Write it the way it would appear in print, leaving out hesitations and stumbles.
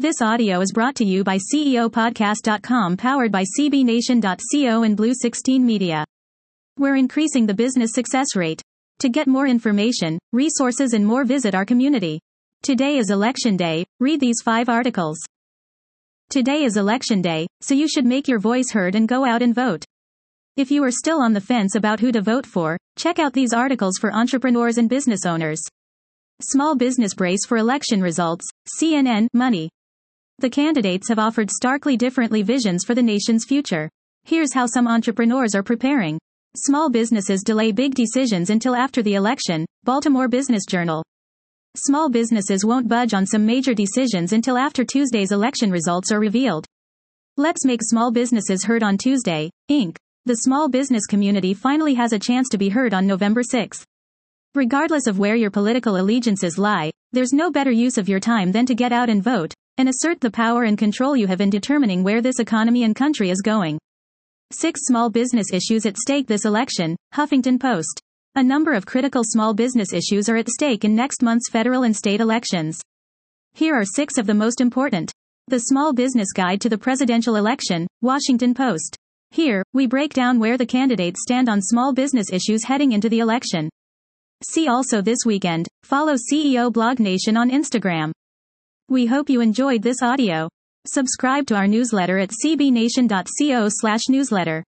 This audio is brought to you by CEOpodcast.com, powered by CBNation.co and Blue 16 Media. We're increasing the business success rate. To get more information, resources and more, visit our community. Today is election day. Read these 5 articles. Today is election day, so you should make your voice heard and go out and vote. If you are still on the fence about who to vote for, check out these articles for entrepreneurs and business owners. Small business brace for election results, CNN, Money. The candidates have offered starkly different visions for the nation's future. Here's how some entrepreneurs are preparing. Small businesses delay big decisions until after the election, Baltimore Business Journal. Small businesses won't budge on some major decisions until after Tuesday's election results are revealed. Let's make small businesses heard on Tuesday, Inc. The small business community finally has a chance to be heard on November 6. Regardless of where your political allegiances lie, there's no better use of your time than to get out and vote, and assert the power and control you have in determining where this economy and country is going. 6 small business issues at stake this election, Huffington Post. A number of critical small business issues are at stake in next month's federal and state elections. Here are 6 of the most important. The Small Business Guide to the Presidential Election, Washington Post. Here, we break down where the candidates stand on small business issues heading into the election. See also this weekend. Follow CEO Blog Nation on Instagram. We hope you enjoyed this audio. Subscribe to our newsletter at cbnation.co/newsletter.